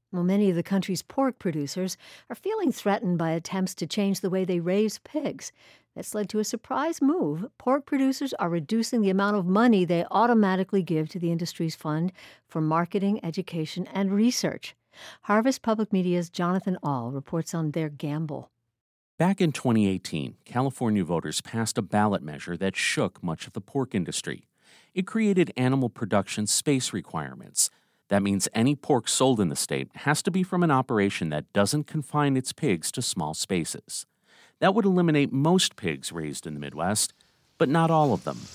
Well, many of the country's pork producers are feeling threatened by attempts to change the way they raise pigs. That's led to a surprise move. Pork producers are reducing the amount of money they automatically give to the industry's fund for marketing, education, and research. Harvest Public Media's Jonathan Ahl reports on their gamble. Back in 2018, California voters passed a ballot measure that shook much of the pork industry. It created animal production space requirements. That means any pork sold in the state has to be from an operation that doesn't confine its pigs to small spaces. That would eliminate most pigs raised in the Midwest, but not all of them.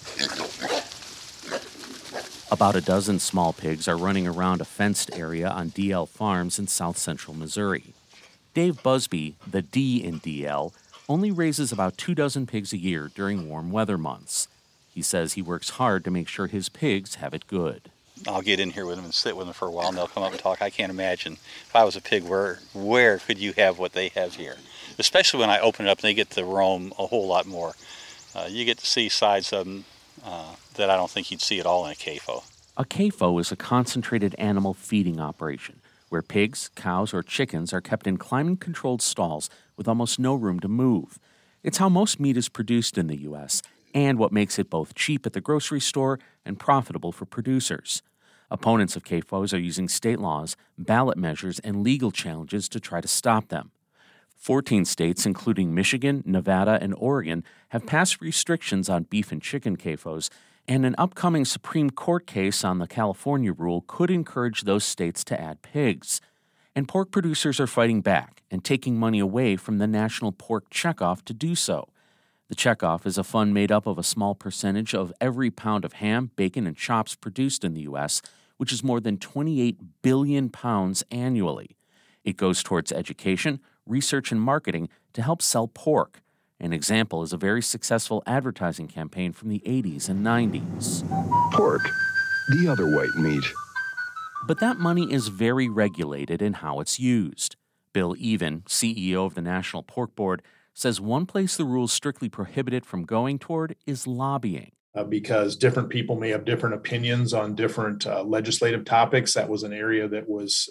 About a dozen small pigs are running around a fenced area on DL Farms in south central Missouri. Dave Busby, the D in DL, only raises about 24 pigs a year during warm weather months. He says he works hard to make sure his pigs have it good. I'll get in here with them and sit with them for a while, and they'll come up and talk. I can't imagine if I was a pig, where could you have what they have here? Especially when I open it up and they get to roam a whole lot more. You get to see sides of them that I don't think you'd see at all in a CAFO. A CAFO is a concentrated animal feeding operation where pigs, cows, or chickens are kept in climate-controlled stalls with almost no room to move. It's how most meat is produced in the U.S., and what makes it both cheap at the grocery store and profitable for producers. Opponents of CAFOs are using state laws, ballot measures, and legal challenges to try to stop them. 14 states, including Michigan, Nevada, and Oregon, have passed restrictions on beef and chicken CAFOs, and an upcoming Supreme Court case on the California rule could encourage those states to add pigs. And pork producers are fighting back and taking money away from the National Pork Checkoff to do so. The checkoff is a fund made up of a small percentage of every pound of ham, bacon, and chops produced in the U.S., which is more than 28 billion pounds annually. It goes towards education, research, and marketing to help sell pork. An example is a very successful advertising campaign from the 80s and 90s. Pork, the other white meat. But that money is very regulated in how it's used. Bill Even, CEO of the National Pork Board, says one place the rules strictly prohibit it from going toward is lobbying. Because different people may have different opinions on different legislative topics. That was an area that was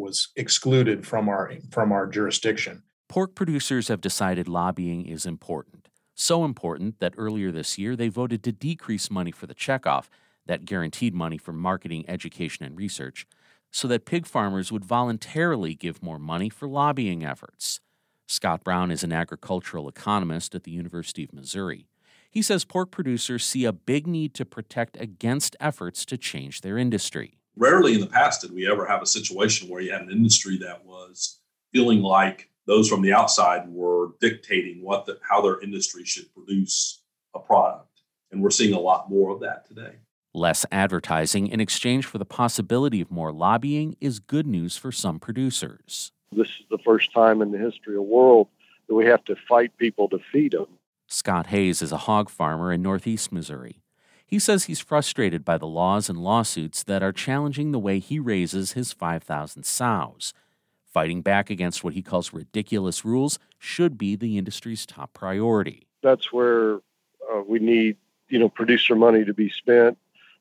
excluded from our jurisdiction. Pork producers have decided lobbying is important. So important that earlier this year they voted to decrease money for the checkoff, that guaranteed money for marketing, education, and research, so that pig farmers would voluntarily give more money for lobbying efforts. Scott Brown is an agricultural economist at the University of Missouri. He says pork producers see a big need to protect against efforts to change their industry. Rarely in the past did we ever have a situation where you had an industry that was feeling like those from the outside were dictating how their industry should produce a product. And we're seeing a lot more of that today. Less advertising in exchange for the possibility of more lobbying is good news for some producers. This is the first time in the history of the world that we have to fight people to feed them. Scott Hayes is a hog farmer in northeast Missouri. He says he's frustrated by the laws and lawsuits that are challenging the way he raises his 5,000 sows. Fighting back against what he calls ridiculous rules should be the industry's top priority. That's where we need, producer money to be spent,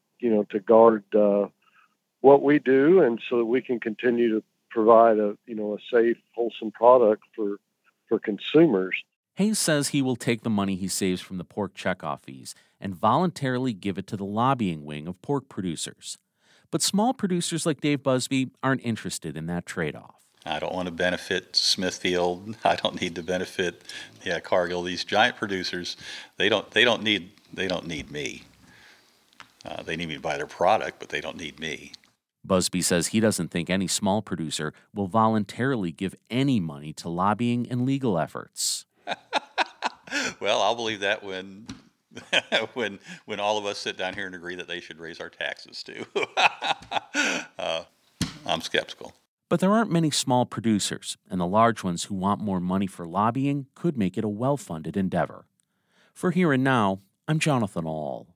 to guard what we do, and so that we can continue to provide a safe, wholesome product for consumers. Hayes says he will take the money he saves from the pork checkoff fees and voluntarily give it to the lobbying wing of pork producers. But small producers like Dave Busby aren't interested in that trade-off. I don't want to benefit Smithfield. I don't need to benefit Cargill. These giant producers, they don't need me. They need me to buy their product, but they don't need me. Busby says he doesn't think any small producer will voluntarily give any money to lobbying and legal efforts. Well, I'll believe that when all of us sit down here and agree that they should raise our taxes too. I'm skeptical. But there aren't many small producers, and the large ones who want more money for lobbying could make it a well-funded endeavor. For Here and Now, I'm Jonathan Ahl.